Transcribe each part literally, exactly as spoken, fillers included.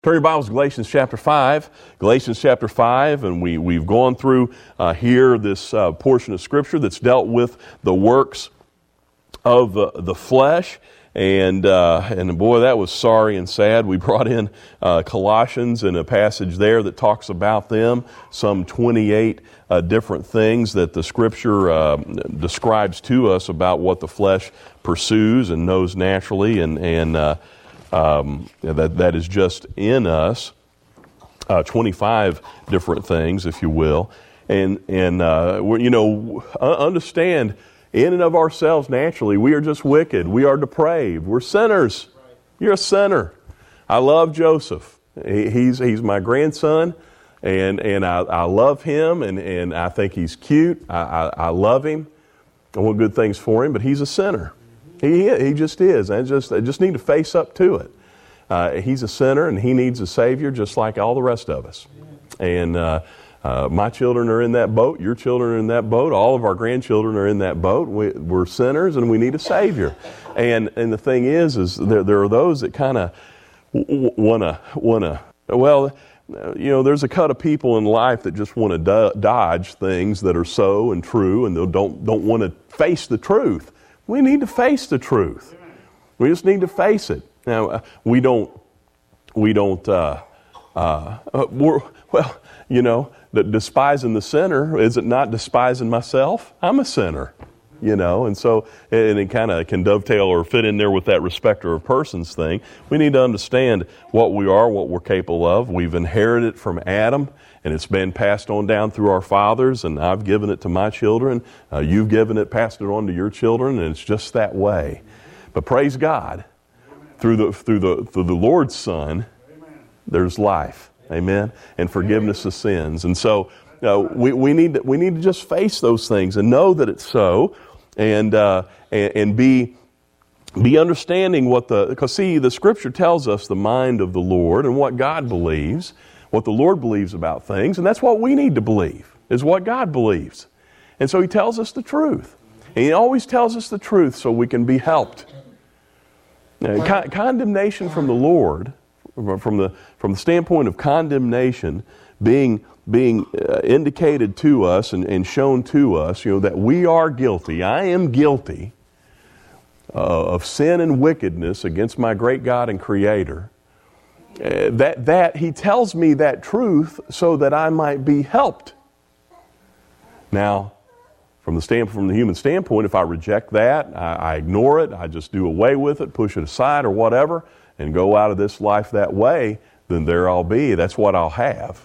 Turn your Bibles to Galatians chapter five. Galatians chapter five, and we, we've gone through uh, here this uh, portion of Scripture that's dealt with the works of uh, the flesh. And uh, and boy, that was sorry and sad. We brought in uh, Colossians and a passage there that talks about them, some twenty-eight uh, different things that the Scripture uh, describes to us about what the flesh pursues and knows naturally, and and uh, Um, that that is just in us, uh, twenty-five different things, if you will, and and uh, we're, you know, understand in and of ourselves naturally we are just wicked, we are depraved, we're sinners. You're a sinner. I love Joseph. He, he's he's my grandson, and and I, I love him, and, and I think he's cute. I, I, I love him. I want good things for him, but he's a sinner. He he just is. I just I just need to face up to it. Uh, he's a sinner, and he needs a Savior just like all the rest of us. And uh, uh, my children are in that boat. Your children are in that boat. All of our grandchildren are in that boat. We, we're sinners, and we need a Savior. And and the thing is, is there there are those that kind of w- wanna wanna well. You know, there's a cut of people in life that just want to do- dodge things that are so and true, and they don't don't want to face the truth. We need to face the truth. We just need to face it. Now, uh, we don't, we don't, uh, uh, uh, we're, well, you know, the, despising the sinner, is it not despising myself? I'm a sinner, you know, and so, and it kind of can dovetail or fit in there with that respecter of persons thing. We need to understand what we are, what we're capable of. We've inherited it from Adam, and it's been passed on down through our fathers, and I've given it to my children. Uh, you've given it, passed it on to your children, and it's just that way. But praise God, through the through the through the Lord's Son, there's life, amen, and forgiveness of sins. And so uh, we we need to, we need to just face those things and know that it's so, and uh, and, and be. Be understanding what the because see the Scripture tells us the mind of the Lord and what God believes. What the Lord believes about things, and that's what we need to believe, is what God believes. And so He tells us the truth. And He always tells us the truth so we can be helped. Now, con- condemnation from the Lord, from the from the standpoint of condemnation being being uh, indicated to us and, and shown to us, you know, that we are guilty. I am guilty uh, of sin and wickedness against my great God and Creator. Uh, that that he tells me that truth so that I might be helped. Now, from the stand from the human standpoint, if I reject that, I, I ignore it, I just do away with it, push it aside or whatever, and go out of this life that way, then there I'll be. That's what I'll have.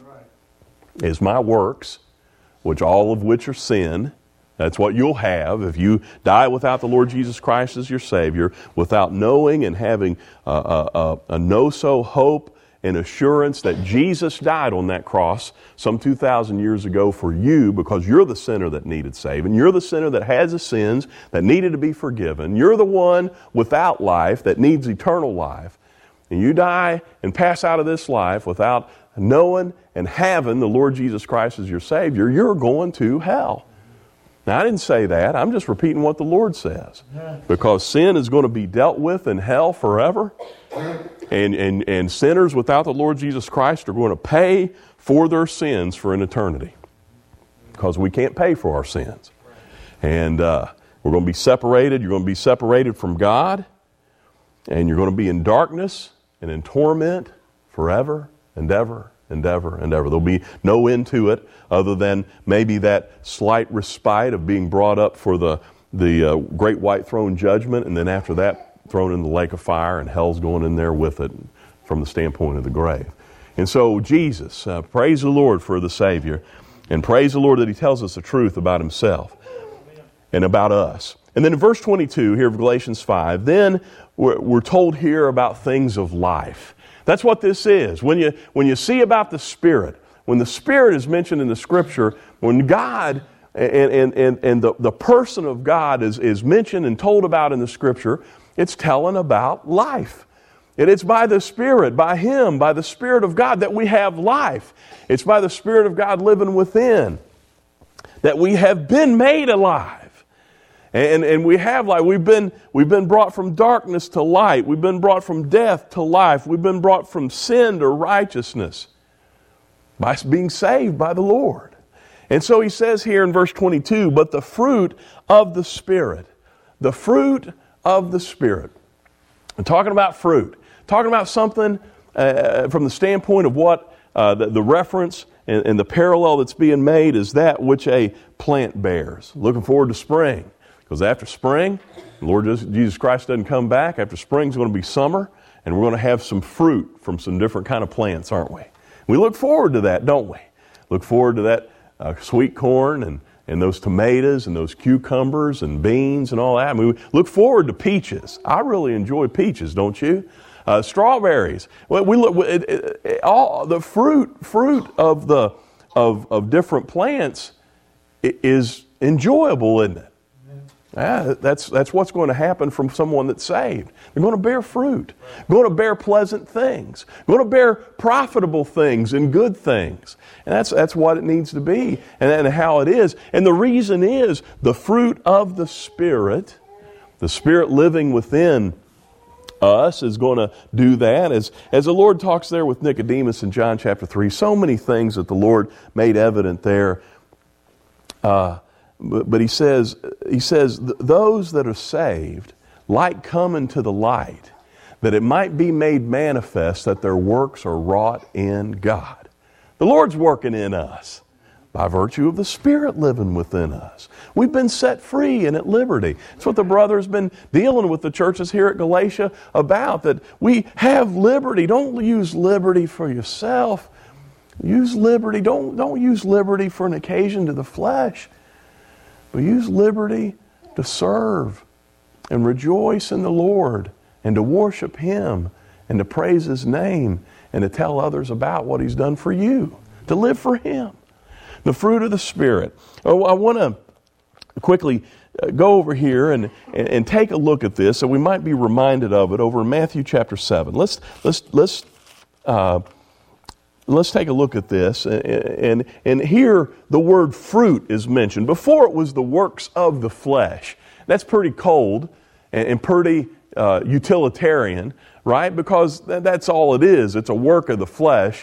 Is my works, which all of which are sin. That's what you'll have if you die without the Lord Jesus Christ as your Savior, without knowing and having a, a, a, a know-so hope and assurance that Jesus died on that cross some two thousand years ago for you because you're the sinner that needed saving. You're the sinner that has the sins that needed to be forgiven. You're the one without life that needs eternal life. And you die and pass out of this life without knowing and having the Lord Jesus Christ as your Savior, you're going to hell. Now, I didn't say that. I'm just repeating what the Lord says. Because sin is going to be dealt with in hell forever. And, and, and sinners without the Lord Jesus Christ are going to pay for their sins for an eternity. Because we can't pay for our sins. And uh, we're going to be separated. You're going to be separated from God. And you're going to be in darkness and in torment forever and ever. And ever and ever. There'll be no end to it other than maybe that slight respite of being brought up for the, the uh, great white throne judgment, and then after that thrown in the lake of fire, and hell's going in there with it from the standpoint of the grave. And so Jesus, uh, praise the Lord for the Savior, and praise the Lord that He tells us the truth about Himself and about us. And then in verse twenty-two here of Galatians five, then we're, we're told here about things of life. That's what this is. When you when you see about the Spirit, when the Spirit is mentioned in the Scripture, when God and, and, and, and the, the person of God is, is mentioned and told about in the Scripture, it's telling about life. And it's by the Spirit, by Him, by the Spirit of God that we have life. It's by the Spirit of God living within that we have been made alive. And, and we have light. We've been, we've been brought from darkness to light. We've been brought from death to life. We've been brought from sin to righteousness by being saved by the Lord. And so he says here in verse twenty-two, but the fruit of the Spirit, the fruit of the Spirit. I'm talking about fruit, talking about something uh, from the standpoint of what uh, the, the reference and, and the parallel that's being made is that which a plant bears. Looking forward to spring, because after spring, the Lord Jesus Christ doesn't come back. After spring is going to be summer, and we're going to have some fruit from some different kind of plants, aren't we? We look forward to that, don't we? Look forward to that uh, sweet corn and, and those tomatoes and those cucumbers and beans and all that. I mean, we look forward to peaches. I really enjoy peaches, don't you? Uh, strawberries. Well, we look it, it, it, all the fruit fruit of the of of different plants is enjoyable, isn't it? Yeah, that's that's what's going to happen from someone that's saved. They're going to bear fruit, going to bear pleasant things, going to bear profitable things and good things, and that's that's what it needs to be, and, and how it is. And the reason is the fruit of the Spirit, the Spirit living within us is going to do that. As as the Lord talks there with Nicodemus in John chapter three, so many things that the Lord made evident there. Uh, But, but he says, he says, those that are saved, like come into the light, that it might be made manifest that their works are wrought in God. The Lord's working in us by virtue of the Spirit living within us. We've been set free and at liberty. That's what the brother's been dealing with the churches here at Galatia about, that we have liberty. Don't use liberty for yourself. Use liberty. Don't, don't use liberty for an occasion to the flesh. But use liberty to serve and rejoice in the Lord and to worship Him and to praise His name and to tell others about what He's done for you, to live for Him. The fruit of the Spirit. Oh, I want to quickly go over here and, and, and take a look at this so we might be reminded of it over in Matthew chapter seven. Let's, let's, let's, uh, Let's take a look at this, and, and and here the word fruit is mentioned. Before it was the works of the flesh. That's pretty cold and, and pretty uh, utilitarian, right? Because that's all it is. It's a work of the flesh.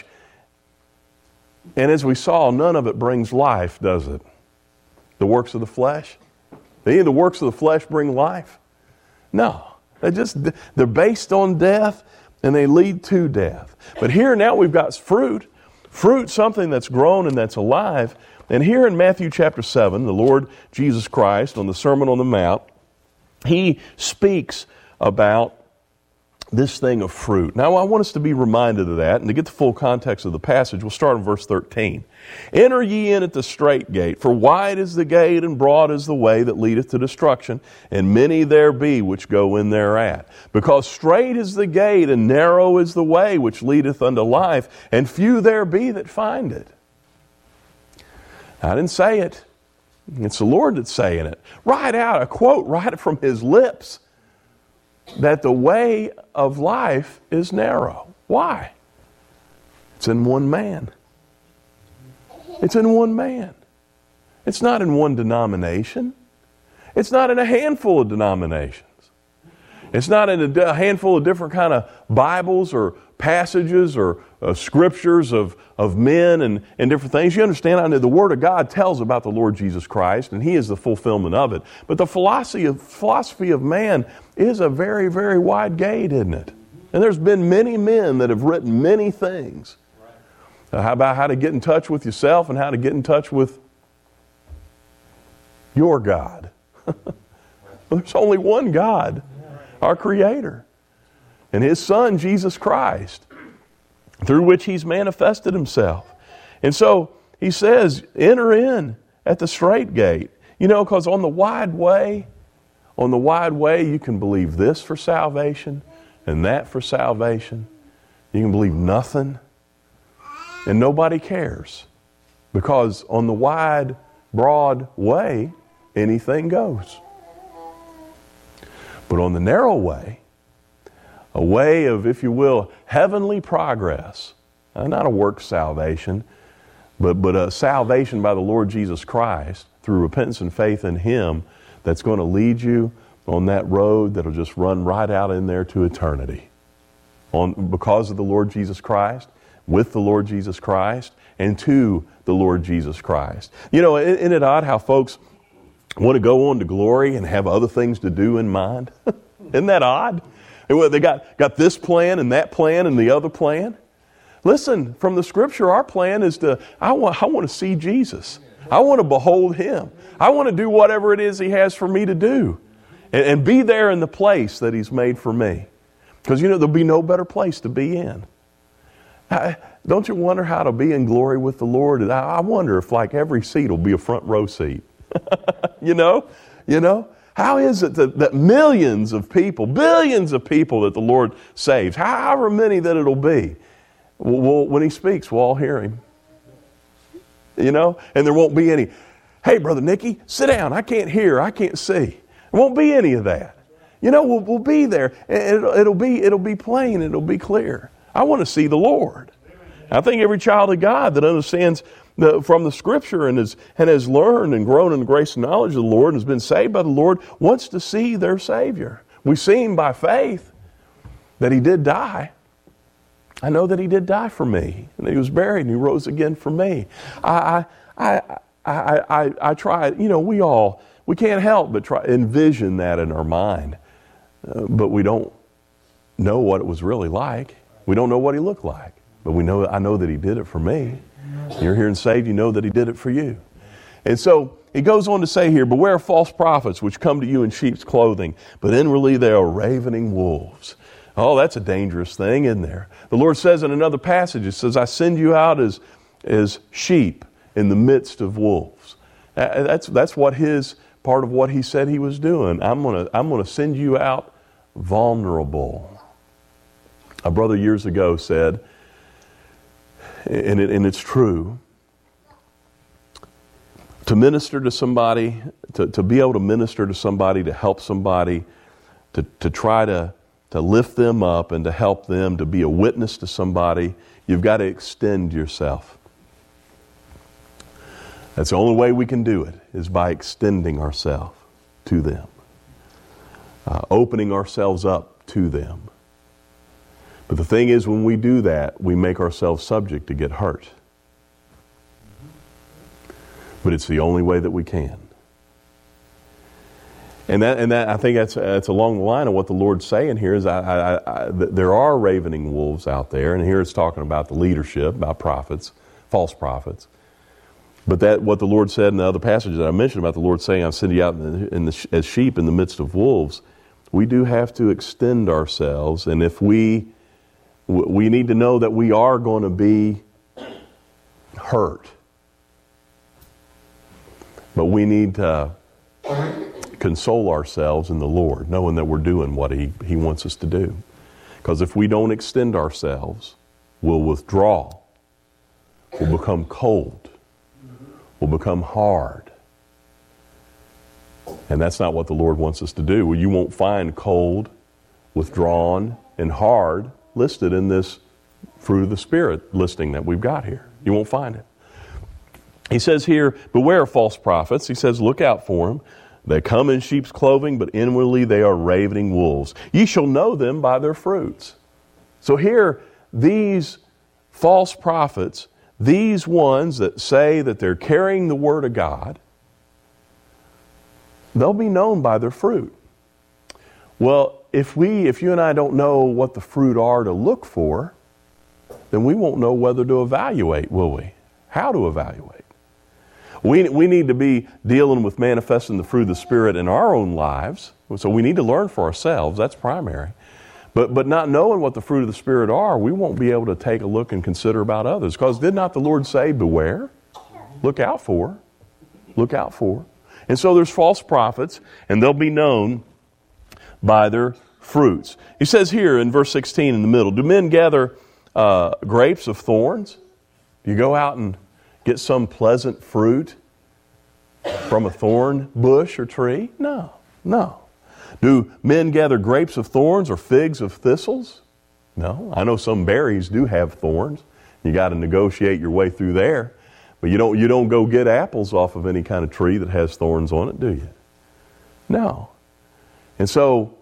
And as we saw, none of it brings life, does it? The works of the flesh? Any of the works of the flesh bring life? No. They're just, they're based on death, and they lead to death. But here now we've got fruit. Fruit, something that's grown and that's alive. And here in Matthew chapter seven, the Lord Jesus Christ on the Sermon on the Mount, He speaks about this thing of fruit. Now I want us to be reminded of that, and to get the full context of the passage, we'll start in verse thirteen. Enter ye in at the strait gate, for wide is the gate and broad is the way that leadeth to destruction, and many there be which go in thereat. Because strait is the gate and narrow is the way which leadeth unto life, and few there be that find it. I didn't say it. It's the Lord that's saying it. Right out, a quote right from His lips. That the way of life is narrow. Why? It's in one man. It's in one man. It's not in one denomination. It's not in a handful of denominations. It's not in a handful of different kind of Bibles or passages or uh, scriptures of, of men and, and different things. You understand, I know the Word of God tells about the Lord Jesus Christ, and He is the fulfillment of it. But the philosophy of, philosophy of man is a very, very wide gate, isn't it? And there's been many men that have written many things. Uh, how about how to get in touch with yourself and how to get in touch with your God. There's only one God, our Creator, and His Son, Jesus Christ, through which He's manifested Himself. And so He says, enter in at the strait gate. You know, because on the wide way, on the wide way, you can believe this for salvation and that for salvation. You can believe nothing, and nobody cares. Because on the wide, broad way, anything goes. But on the narrow way, a way of, if you will, heavenly progress, uh, not a work salvation, but, but a salvation by the Lord Jesus Christ through repentance and faith in Him, that's going to lead you on that road that'll just run right out in there to eternity. On, because of the Lord Jesus Christ, with the Lord Jesus Christ, and to the Lord Jesus Christ. You know, isn't it odd how folks want to go on to glory and have other things to do in mind? Isn't that odd? They got, got this plan and that plan and the other plan. Listen, from the Scripture, our plan is to, I want, I want to see Jesus. I want to behold Him. I want to do whatever it is He has for me to do. And, and be there in the place that He's made for me. Because, you know, there'll be no better place to be in. I, don't you wonder how to be in glory with the Lord? I, I wonder if like every seat will be a front row seat. you know? You know? How is it that, that millions of people, billions of people that the Lord saves, however many that it'll be, well, when He speaks, we'll all hear Him. You know? And there won't be any, hey, Brother Nicky, sit down. I can't hear. I can't see. There won't be any of that. You know, we'll, we'll be there. And it'll, it'll be, it'll be plain. It'll be clear. I want to see the Lord. I think every child of God that understands the, from the Scripture and has, and has learned and grown in the grace and knowledge of the Lord and has been saved by the Lord wants to see their Savior. We see Him by faith that He did die. I know that He did die for me, and that He was buried and He rose again for me. I, I, I, I, I, I try, you know, we all, we can't help but try envision that in our mind, uh, but we don't know what it was really like. We don't know what He looked like, but we know, I know that He did it for me. You're here and saved, you know that He did it for you. And so He goes on to say here, beware of false prophets which come to you in sheep's clothing, but inwardly they are ravening wolves. Oh, that's a dangerous thing, isn't there? The Lord says in another passage, it says, I send you out as, as sheep in the midst of wolves. That's, that's what His, part of what He said He was doing. I'm going to, I'm going to send you out vulnerable. A brother years ago said, and, it, and it's true, to minister to somebody, to, to be able to minister to somebody, to help somebody, to, to try to to lift them up and to help them, to be a witness to somebody, you've got to extend yourself. That's the only way we can do it, is by extending ourselves to them. Uh, opening ourselves up to them. But the thing is, when we do that, we make ourselves subject to get hurt. But it's the only way that we can. And that, and that, I think that's that's along the line of what the Lord's saying here is I, I, I, there are ravening wolves out there, and here it's talking about the leadership, about prophets, false prophets. But that what the Lord said in the other passages that I mentioned about the Lord saying, "I'll send you out in the, in the, as sheep in the midst of wolves." We do have to extend ourselves, and if we we need to know that we are going to be hurt, but we need to console ourselves in the Lord, knowing that we're doing what He, he wants us to do. Because if we don't extend ourselves, we'll withdraw. We'll become cold. We'll become hard. And that's not what the Lord wants us to do. Well, you won't find cold, withdrawn, and hard listed in this fruit of the Spirit listing that we've got here. You won't find it. He says here, beware of false prophets. He says, look out for them. They come in sheep's clothing, but inwardly they are ravening wolves. Ye shall know them by their fruits. So here, these false prophets, these ones that say that they're carrying the Word of God, they'll be known by their fruit. Well, if we, if you and I don't know what the fruit are to look for, then we won't know whether to evaluate, will we? How to evaluate. We, we need to be dealing with manifesting the fruit of the Spirit in our own lives. So we need to learn for ourselves. That's primary. But, but not knowing what the fruit of the Spirit are, we won't be able to take a look and consider about others. Because did not the Lord say, beware? Look out for. Look out for. And so there's false prophets, and they'll be known by their fruits. He says here in verse sixteen in the middle, do men gather uh, grapes of thorns? Do you go out and get some pleasant fruit from a thorn bush or tree? No, no. Do men gather grapes of thorns or figs of thistles? No. I know some berries do have thorns. You got to negotiate your way through there. But you don't, you don't go get apples off of any kind of tree that has thorns on it, do you? No. And so,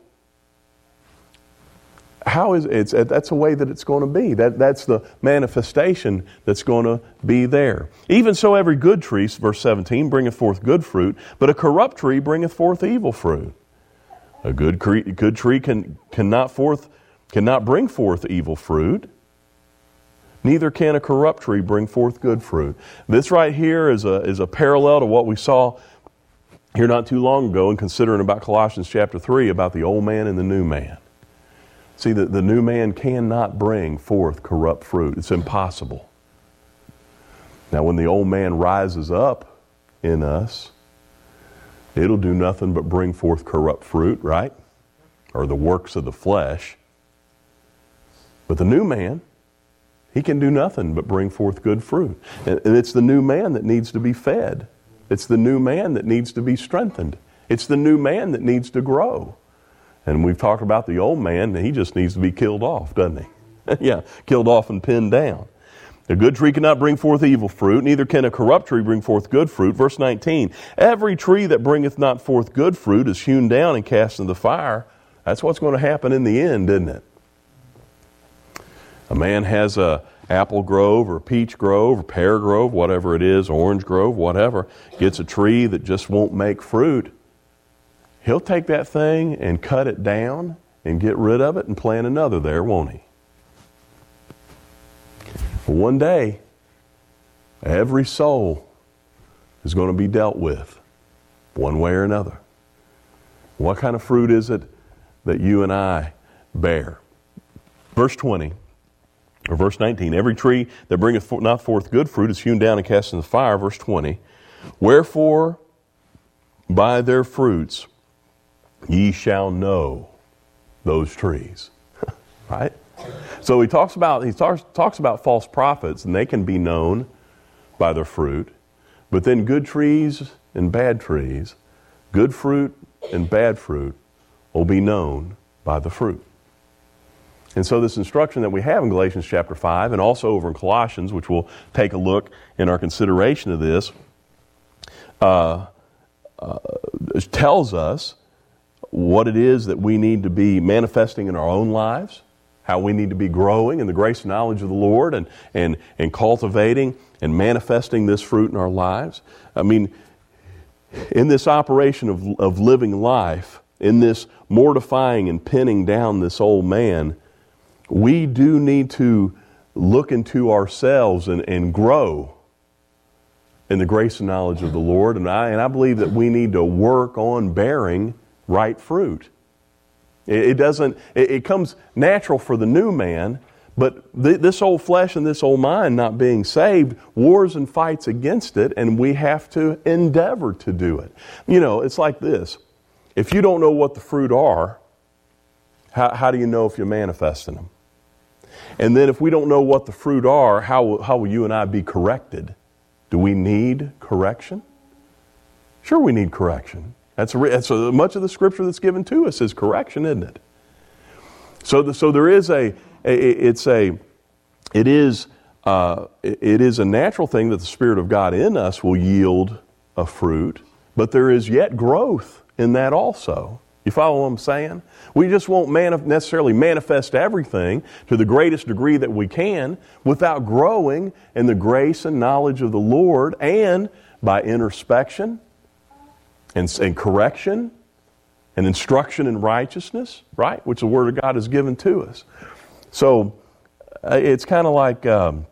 how is it's that's a way that it's going to be. That that's the manifestation that's going to be there. Even so, every good tree, verse seventeen, bringeth forth good fruit, but a corrupt tree bringeth forth evil fruit. A good cre- good tree can cannot forth cannot bring forth evil fruit. Neither can a corrupt tree bring forth good fruit. This right here is a is a parallel to what we saw here not too long ago in considering about Colossians chapter three about the old man and the new man. See, the, the new man cannot bring forth corrupt fruit. It's impossible. Now, when the old man rises up in us, it'll do nothing but bring forth corrupt fruit, right? Or the works of the flesh. But the new man, he can do nothing but bring forth good fruit. And it's the new man that needs to be fed. It's the new man that needs to be strengthened. It's the new man that needs to grow. And we've talked about the old man, and he just needs to be killed off, doesn't he? Yeah, killed off and pinned down. A good tree cannot bring forth evil fruit, neither can a corrupt tree bring forth good fruit. Verse nineteen, every tree that bringeth not forth good fruit is hewn down and cast into the fire. That's what's going to happen in the end, isn't it? A man has a apple grove or peach grove or pear grove, whatever it is, orange grove, whatever, gets a tree that just won't make fruit. He'll take that thing and cut it down and get rid of it and plant another there, won't he? Well, one day, every soul is going to be dealt with one way or another. What kind of fruit is it that you and I bear? Verse twenty, or verse nineteen, every tree that bringeth not forth good fruit is hewn down and cast into the fire. Verse twenty, wherefore by their fruits ye shall know those trees. Right? So he talks about he talks, talks about false prophets, and they can be known by their fruit. But then good trees and bad trees, good fruit and bad fruit will be known by the fruit. And so this instruction that we have in Galatians chapter five, and also over in Colossians, which we'll take a look in our consideration of this, uh, uh, tells us what it is that we need to be manifesting in our own lives, how we need to be growing in the grace and knowledge of the Lord and, and, and cultivating and manifesting this fruit in our lives. I mean, in this operation of, of living life, in this mortifying and pinning down this old man, we do need to look into ourselves and, and grow in the grace and knowledge of the Lord. And I, and I believe that we need to work on bearing right fruit. It, it doesn't, it, it comes natural for the new man, but th- this old flesh and this old mind not being saved, wars and fights against it, and we have to endeavor to do it. You know, it's like this. If you don't know what the fruit are, how, how do you know if you're manifesting them? And then if we don't know what the fruit are, how will, how will you and I be corrected? Do we need correction? Sure, we need correction. That's, a, that's a, much of the scripture that's given to us is correction, isn't it? So, the, so there is a, a, it's a, it is, uh, it is a natural thing that the Spirit of God in us will yield a fruit, but there is yet growth in that also. You follow what I'm saying? We just won't manif- necessarily manifest everything to the greatest degree that we can without growing in the grace and knowledge of the Lord, and by introspection and, and correction and instruction in righteousness, right? Which the Word of God has given to us. So uh, it's kind of like um,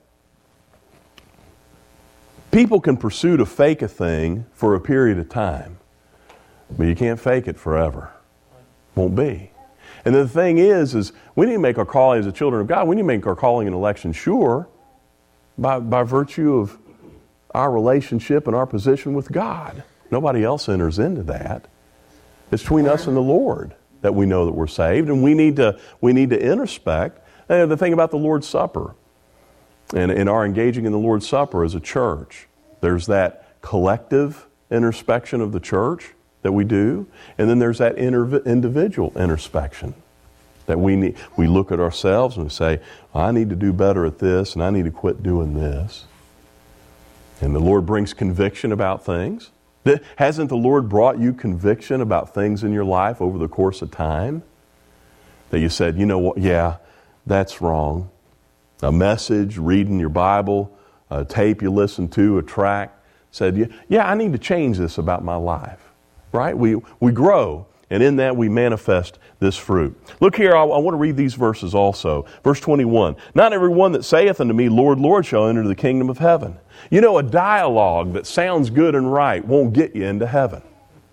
people can pursue to fake a thing for a period of time, but you can't fake it forever. Won't be. And the thing is, is we need to make our calling as the children of God, we need to make our calling and election sure by, by virtue of our relationship and our position with God. Nobody else enters into that. It's between us and the Lord that we know that we're saved, and we need to we need to introspect. And the thing about the Lord's Supper and in our engaging in the Lord's Supper as a church, there's that collective introspection of the church that we do, and then there's that inter- individual introspection that we need. We look at ourselves and we say, I need to do better at this, and I need to quit doing this. And the Lord brings conviction about things. Hasn't the Lord brought you conviction about things in your life over the course of time? That you said, you know what, yeah, that's wrong. A message, reading your Bible, a tape you listen to, a track, said, yeah, I need to change this about my life. Right? We, we grow, and in that we manifest this fruit. Look here, I, I want to read these verses also. Verse twenty-one, not everyone that saith unto me, Lord, Lord, shall enter the kingdom of heaven. You know, a dialogue that sounds good and right won't get you into heaven.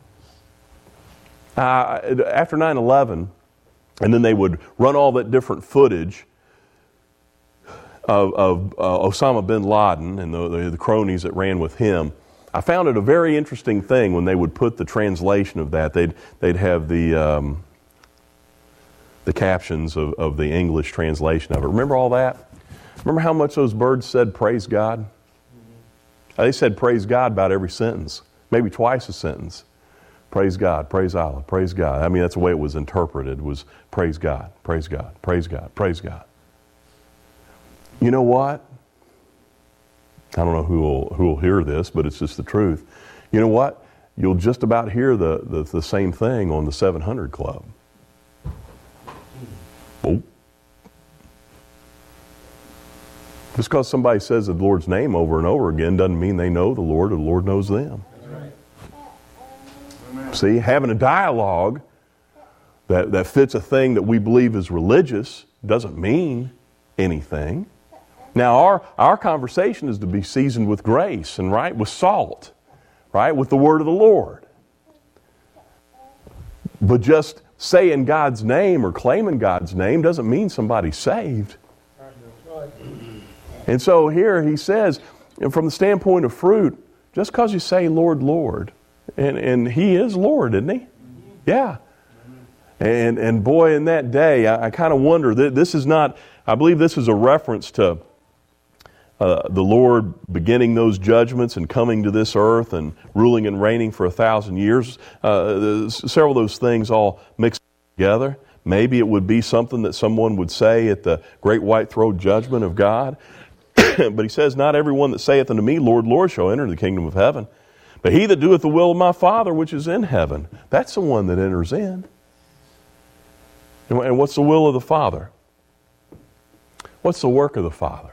Uh, after nine eleven, and then they would run all that different footage of, of uh, Osama bin Laden and the, the, the cronies that ran with him. I found it a very interesting thing when they would put the translation of that. They'd they'd have the um, the captions of, of the English translation of it. Remember all that? Remember how much those birds said, praise God? Mm-hmm. They said praise God about every sentence, maybe twice a sentence. Praise God, praise Allah, praise God. I mean, that's the way it was interpreted, was praise God, praise God, praise God, praise God. You know what? I don't know who will, who will hear this, but it's just the truth. You know what? You'll just about hear the, the, the same thing on the seven hundred Club. Oh. Just because somebody says the Lord's name over and over again doesn't mean they know the Lord or the Lord knows them. See, having a dialogue that, that fits a thing that we believe is religious doesn't mean anything. Now, our, our conversation is to be seasoned with grace and, right, with salt, right, with the word of the Lord. But just saying God's name or claiming God's name doesn't mean somebody's saved. And so here he says, from the standpoint of fruit, just because you say Lord, Lord, and, and He is Lord, isn't He? Yeah. And and boy, in that day, I, I kind of wonder, that this is not, I believe this is a reference to uh, the Lord beginning those judgments and coming to this earth and ruling and reigning for a thousand years. Uh, several of those things all mixed together. Maybe it would be something that someone would say at the great white throne judgment of God. But he says, not everyone that saith unto me, Lord, Lord, shall enter the kingdom of heaven, but he that doeth the will of my Father which is in heaven. That's the one that enters in. And what's the will of the Father? What's the work of the Father?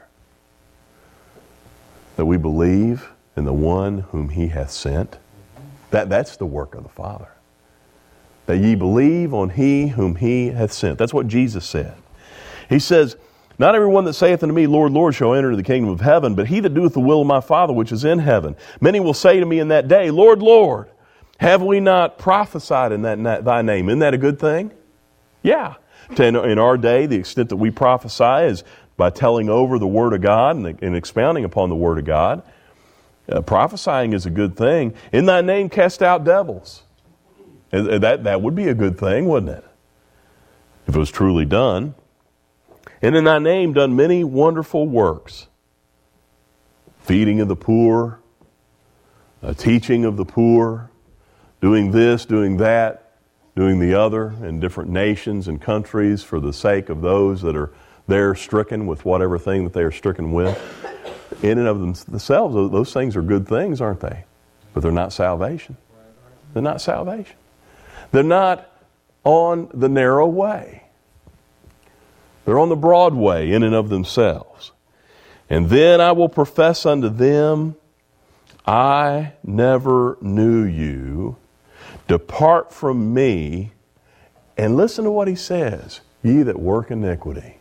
That we believe in the one whom He hath sent. That, that's the work of the Father. That ye believe on He whom He hath sent. That's what Jesus said. He says, not everyone that saith unto me, Lord, Lord, shall enter the kingdom of heaven, but he that doeth the will of my Father which is in heaven. Many will say to me in that day, Lord, Lord, have we not prophesied in that thy name? Isn't that a good thing? Yeah. In our day, the extent that we prophesy is by telling over the Word of God and, and expounding upon the Word of God. Uh, prophesying is a good thing. In thy name cast out devils. And that, that would be a good thing, wouldn't it? If it was truly done. And in thy name done many wonderful works. Feeding of the poor, uh, teaching of the poor, doing this, doing that, doing the other in different nations and countries for the sake of those that are there stricken with whatever thing that they are stricken with. In and of themselves, those things are good things, aren't they? But they're not salvation. They're not salvation. They're not on the narrow way. They're on the broad way in and of themselves. And then I will profess unto them, I never knew you. Depart from me. And listen to what he says. Ye that work iniquity.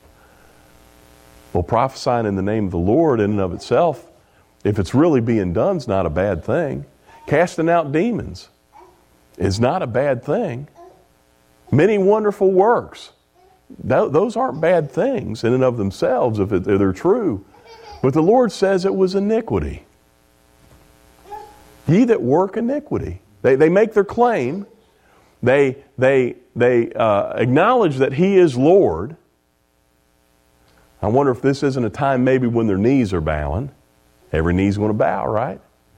Well, prophesying in the name of the Lord in and of itself, if it's really being done, is not a bad thing. Casting out demons is not a bad thing. Many wonderful works. Those aren't bad things in and of themselves if, it, if they're true. But the Lord says it was iniquity. Ye that work iniquity. They, they make their claim. They, they, they uh, acknowledge that He is Lord. I wonder if this isn't a time maybe when their knees are bowing. Every knee's going to bow, right?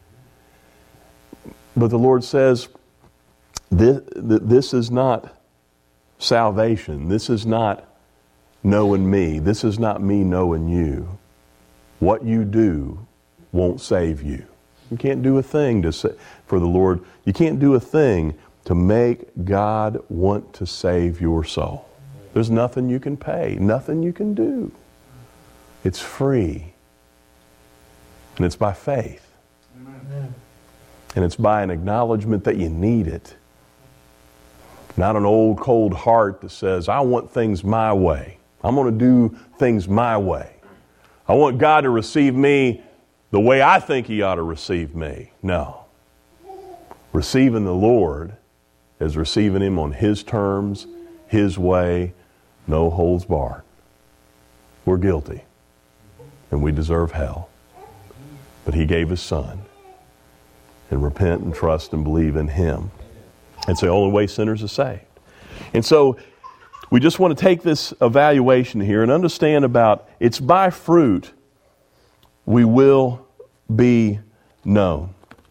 But the Lord says, this, this is not salvation. This is not knowing me. This is not me knowing you. What you do won't save you. You can't do a thing to say, for the Lord. You can't do a thing to make God want to save your soul. There's nothing you can pay, nothing you can do. It's free. And it's by faith. Amen. And it's by an acknowledgement that you need it. Not an old cold heart that says, I want things my way. I'm going to do things my way. I want God to receive me the way I think He ought to receive me. No. Receiving the Lord is receiving Him on His terms, His way, no holds barred. We're guilty. And we deserve hell. But He gave His Son. And repent and trust and believe in Him. It's the only way sinners are saved. And so we just want to take this evaluation here and understand about it's by fruit we will be known.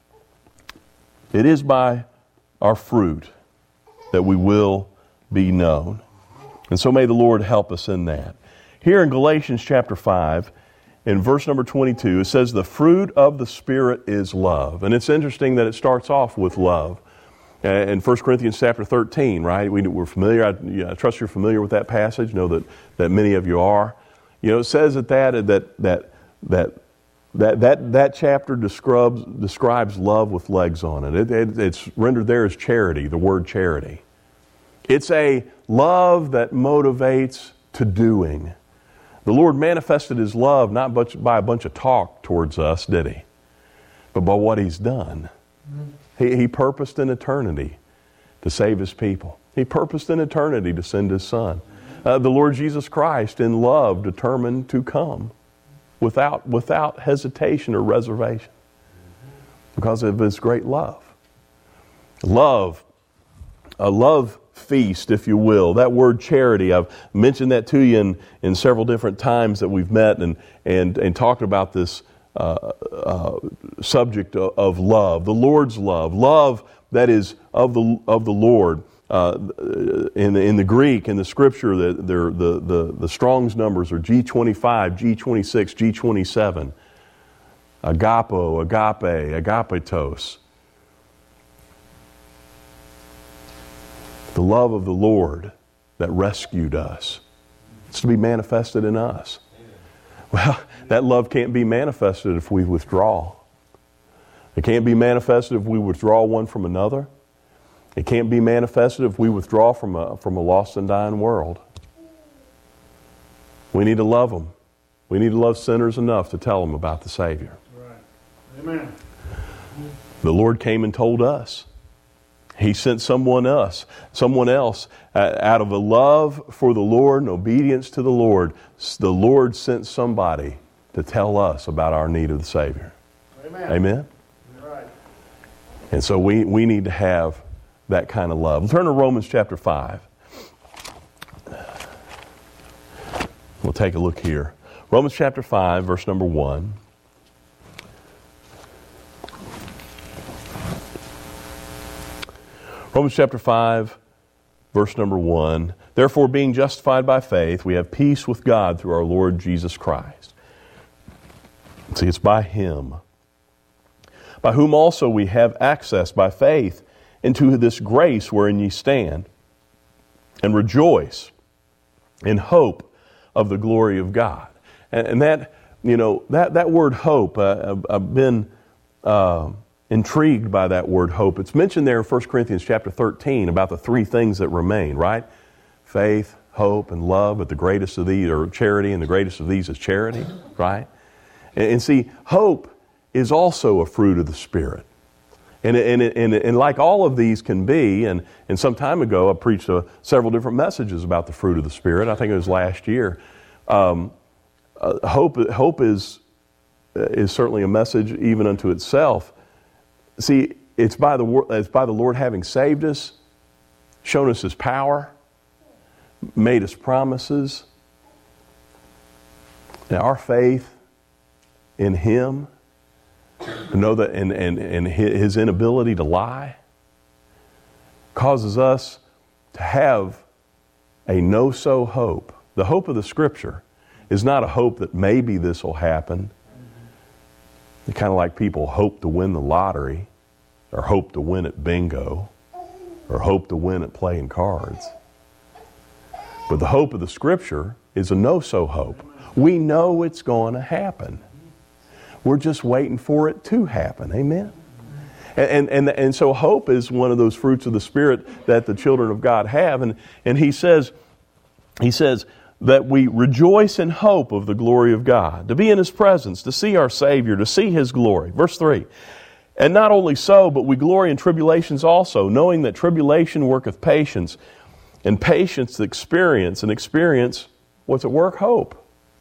It is by our fruit that we will be known. And so may the Lord help us in that. Here in Galatians chapter five, in verse number twenty-two, it says, the fruit of the Spirit is love. And it's interesting that it starts off with love. In First Corinthians chapter thirteen, right? We, we're familiar, I, yeah, I trust you're familiar with that passage. Know that, that many of you are. You know, it says that that, that, that, that, that, that, that chapter describes, describes love with legs on it. It, it. It's rendered there as charity, the word charity. It's a love that motivates to doing. The Lord manifested His love not by a bunch of talk towards us, did He? But by what He's done. He, he purposed in eternity to save His people. He purposed in eternity to send His Son. Uh, the Lord Jesus Christ in love determined to come without, without hesitation or reservation because of His great love. Love, a love feast, if you will. That word charity, I've mentioned that to you in, in several different times that we've met and, and, and talked about this uh, uh, subject of, of love, the Lord's love, love that is of the of the Lord. Uh, in the in the Greek, in the Scripture, the the the, the Strong's numbers are G twenty-five, G twenty-six, G twenty-seven. Agapo, agape, agapetos. The love of the Lord that rescued us. It's to be manifested in us. Well, that love can't be manifested if we withdraw. It can't be manifested if we withdraw one from another. It can't be manifested if we withdraw from a, from a lost and dying world. We need to love them. We need to love sinners enough to tell them about the Savior. Right. Amen. The Lord came and told us. He sent someone else, someone else uh, out of a love for the Lord and obedience to the Lord. The Lord sent somebody to tell us about our need of the Savior. Amen. Amen? Right. And so we, we need to have that kind of love. Turn to Romans chapter five. We'll take a look here. Romans chapter five, verse number one. Romans chapter five, verse number one. Therefore, being justified by faith, we have peace with God through our Lord Jesus Christ. See, it's by Him. By whom also we have access by faith into this grace wherein ye stand, and rejoice in hope of the glory of God. And, and that, you know, that, that word hope, uh, I've, I've been uh, intrigued by that word hope. It's mentioned there in First Corinthians chapter thirteen about the three things that remain, right? Faith, hope, and love, but the greatest of these, or charity, and the greatest of these is charity, right? And, and see, hope is also a fruit of the Spirit. And, and, and, and like all of these can be, and, and some time ago I preached a, several different messages about the fruit of the Spirit. I think it was last year. Um, uh, hope hope is, is certainly a message even unto itself. See, it's by the it's by the Lord having saved us, shown us His power, made us promises, and our faith in Him, to know that, and, and, and His inability to lie, causes us to have a no-so hope. The hope of the Scripture is not a hope that maybe this will happen. It's kind of like people hope to win the lottery, or hope to win at bingo, or hope to win at playing cards. But the hope of the Scripture is a no-so hope. We know it's going to happen. We're just waiting for it to happen. Amen? And, and, and so hope is one of those fruits of the Spirit that the children of God have. And, and he says, he says that we rejoice in hope of the glory of God, to be in His presence, to see our Savior, to see His glory. Verse three, and not only so, but we glory in tribulations also, knowing that tribulation worketh patience, and patience experience, and experience, what's at work? Hope.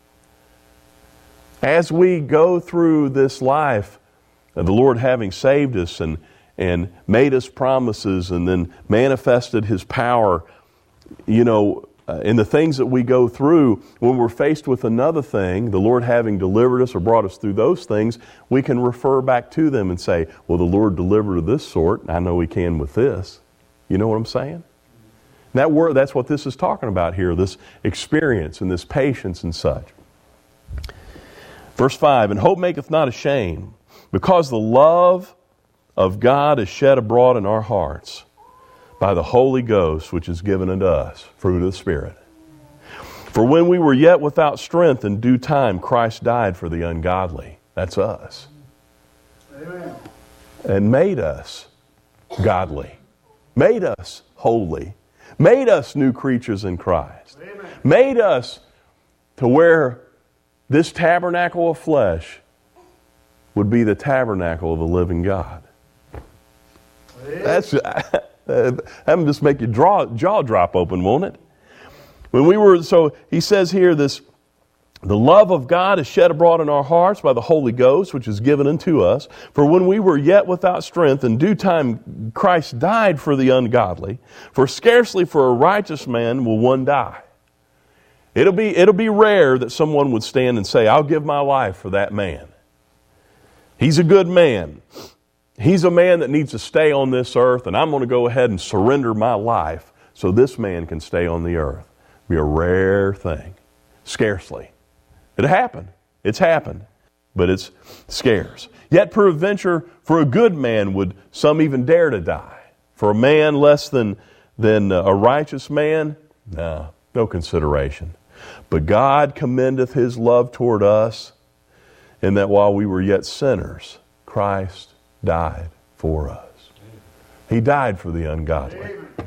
As we go through this life, and the Lord having saved us and, and made us promises and then manifested His power, you know, uh, in the things that we go through, when we're faced with another thing, the Lord having delivered us or brought us through those things, we can refer back to them and say, well, the Lord delivered of this sort, I know He can with this. You know what I'm saying? That word, that's what this is talking about here, this experience and this patience and such. Verse five, and hope maketh not ashamed, because the love of God is shed abroad in our hearts by the Holy Ghost, which is given unto us, fruit of the Spirit. For when we were yet without strength, in due time Christ died for the ungodly. That's us. Amen. And made us godly. Made us holy. Made us new creatures in Christ. Amen. Made us to where this tabernacle of flesh would be the tabernacle of the living God. That's that would just make your draw, jaw drop open, won't it? When we were so he says here this, the love of God is shed abroad in our hearts by the Holy Ghost, which is given unto us. For when we were yet without strength, in due time Christ died for the ungodly. For scarcely for a righteous man will one die. It'll be it'll be rare that someone would stand and say, I'll give my life for that man. He's a good man. He's a man that needs to stay on this earth, and I'm going to go ahead and surrender my life so this man can stay on the earth. It'll be a rare thing. Scarcely. It happened. It's happened. But it's scarce. Yet peradventure, for a good man would some even dare to die. For a man less than, than a righteous man, no, no consideration. But God commendeth His love toward us, in that while we were yet sinners, Christ died for us. He died for the ungodly.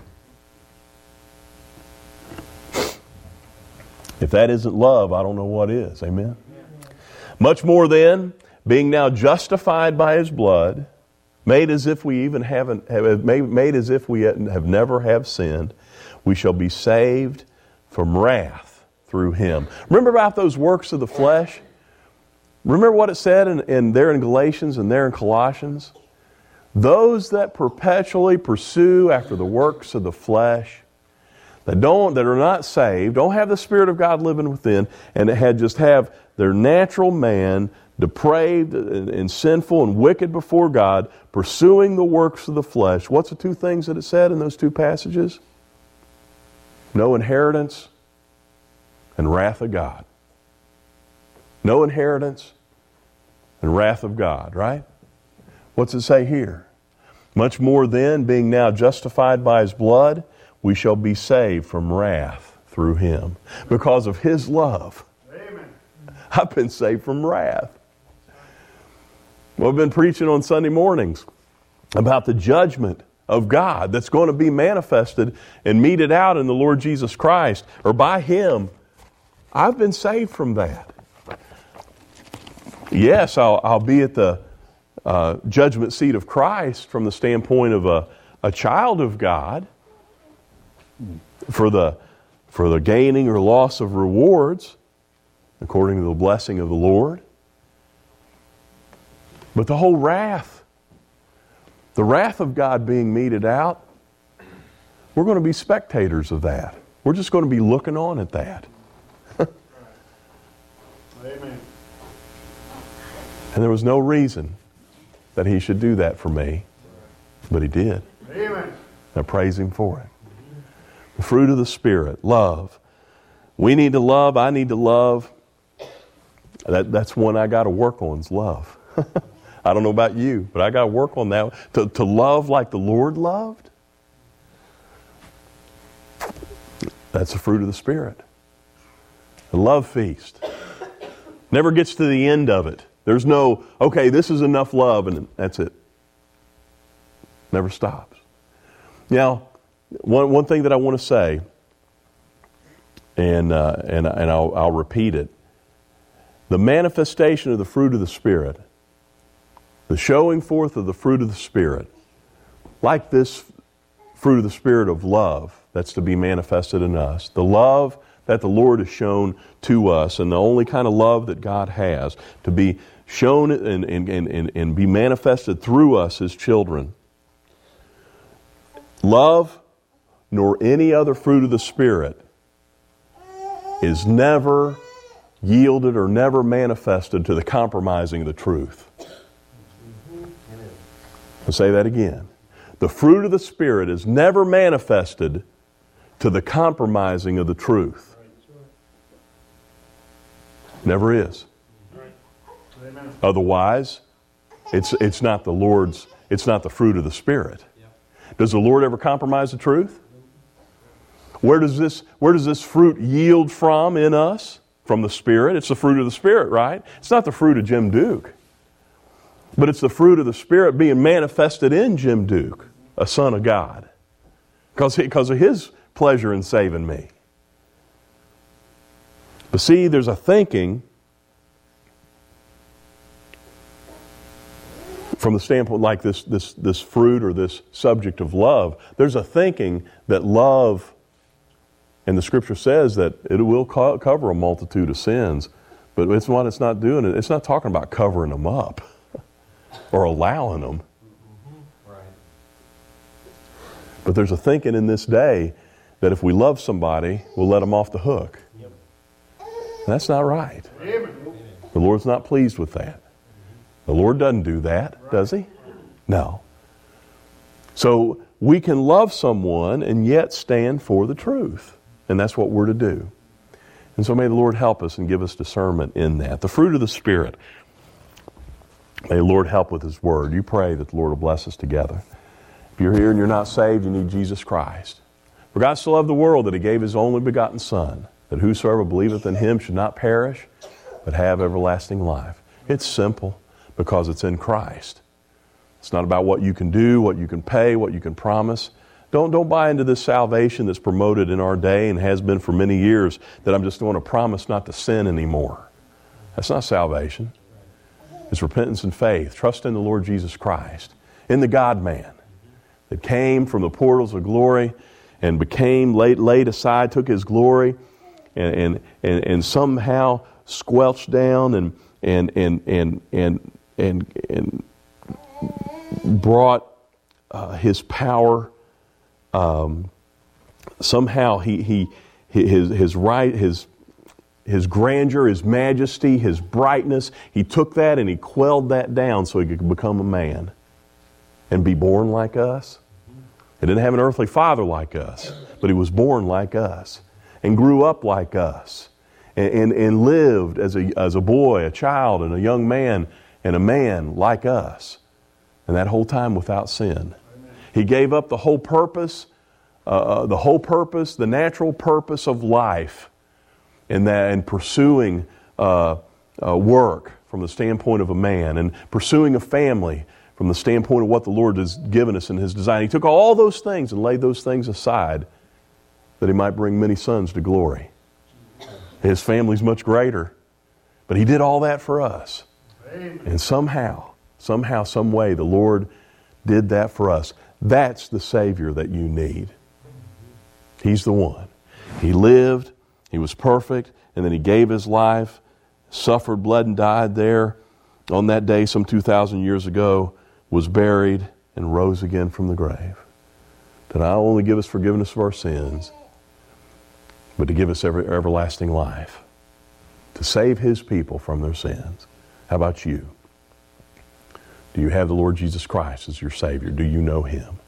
If that isn't love, I don't know what is. Amen? Much more then, being now justified by His blood, made as if we even haven't, have made, made as if we have never have sinned, we shall be saved from wrath through Him. Remember about those works of the flesh? Remember what it said in, in there in Galatians and there in Colossians? Those that perpetually pursue after the works of the flesh, that don't, that are not saved, don't have the Spirit of God living within, and that had just have their natural man depraved and, and sinful and wicked before God, pursuing the works of the flesh. What's the two things that it said in those two passages? No inheritance and wrath of God. No inheritance and wrath of God, right? What's it say here? Much more then, being now justified by His blood, we shall be saved from wrath through Him. Because of His love, Amen. I've been saved from wrath. Well, I've been preaching on Sunday mornings about the judgment of God that's going to be manifested and meted out in the Lord Jesus Christ, or by Him. I've been saved from that. Yes, I'll, I'll be at the uh, judgment seat of Christ from the standpoint of a, a child of God for the, for the gaining or loss of rewards according to the blessing of the Lord. But the whole wrath, the wrath of God being meted out, we're going to be spectators of that. We're just going to be looking on at that. Amen. And there was no reason that He should do that for me, but He did. Amen. I praise Him for it. The fruit of the Spirit, love. We need to love. I need to love. That, that's one I got to work on is love. I don't know about you, but I got to work on that. To, to love like the Lord loved, that's the fruit of the Spirit. The love feast. Never gets to the end of it. There's no, okay, this is enough love, and that's it. Never stops. Now, one one thing that I want to say, and uh, and and I'll, I'll repeat it. The manifestation of the fruit of the Spirit, the showing forth of the fruit of the Spirit, like this fruit of the Spirit of love that's to be manifested in us, the love that the Lord has shown to us, and the only kind of love that God has to be shown and, and, and, and be manifested through us as children. Love, nor any other fruit of the Spirit, is never yielded or never manifested to the compromising of the truth. I'll say that again. The fruit of the Spirit is never manifested to the compromising of the truth. Never is. Otherwise, it's it's not the Lord's, it's not the fruit of the Spirit. Does the Lord ever compromise the truth? Where does this where does this fruit yield from in us? From the Spirit. It's the fruit of the Spirit, right? It's not the fruit of Jim Duke. But it's the fruit of the Spirit being manifested in Jim Duke, a son of God. Because because of His pleasure in saving me. But see, there's a thinking from the standpoint like this, this, this fruit or this subject of love, there's a thinking that love, and the Scripture says that it will co- cover a multitude of sins, but it's what it's not doing. It's not talking about covering them up or allowing them. Mm-hmm. Right. But there's a thinking in this day that if we love somebody, we'll let them off the hook. Yep. That's not right. Amen. The Lord's not pleased with that. The Lord doesn't do that, does He? No. So we can love someone and yet stand for the truth. And that's what we're to do. And so may the Lord help us and give us discernment in that. The fruit of the Spirit. May the Lord help with His Word. You pray that the Lord will bless us together. If you're here and you're not saved, you need Jesus Christ. For God so loved the world that He gave His only begotten Son, that whosoever believeth in Him should not perish, but have everlasting life. It's simple because it's in Christ. It's not about what you can do, what you can pay, what you can promise. Don't, don't buy into this salvation that's promoted in our day and has been for many years, that I'm just going to promise not to sin anymore. That's not salvation. It's repentance and faith. Trust in the Lord Jesus Christ, in the God-man that came from the portals of glory and became laid, laid aside, took His glory and, and, and, and somehow squelched down and, and, and, and, and, and, and brought uh, His power. Um, somehow he, he, his, his right, his, his grandeur, His majesty, His brightness, He took that and He quelled that down so He could become a man and be born like us. He didn't have an earthly father like us, but He was born like us and grew up like us and, and, and lived as a, as a boy, a child, and a young man and a man like us. And that whole time without sin. He gave up the whole purpose, uh, the whole purpose, the natural purpose of life in that, and pursuing uh, uh, work from the standpoint of a man, and pursuing a family from the standpoint of what the Lord has given us in His design. He took all those things and laid those things aside that He might bring many sons to glory. His family's much greater, but He did all that for us. Amen. And somehow, somehow, some way, the Lord did that for us. That's the Savior that you need. He's the one. He lived, He was perfect, and then He gave His life, suffered, bled, and died there on that day some two thousand years ago, was buried, and rose again from the grave. To not only give us forgiveness of our sins, but to give us every, everlasting life, to save His people from their sins. How about you? Do you have the Lord Jesus Christ as your Savior? Do you know Him?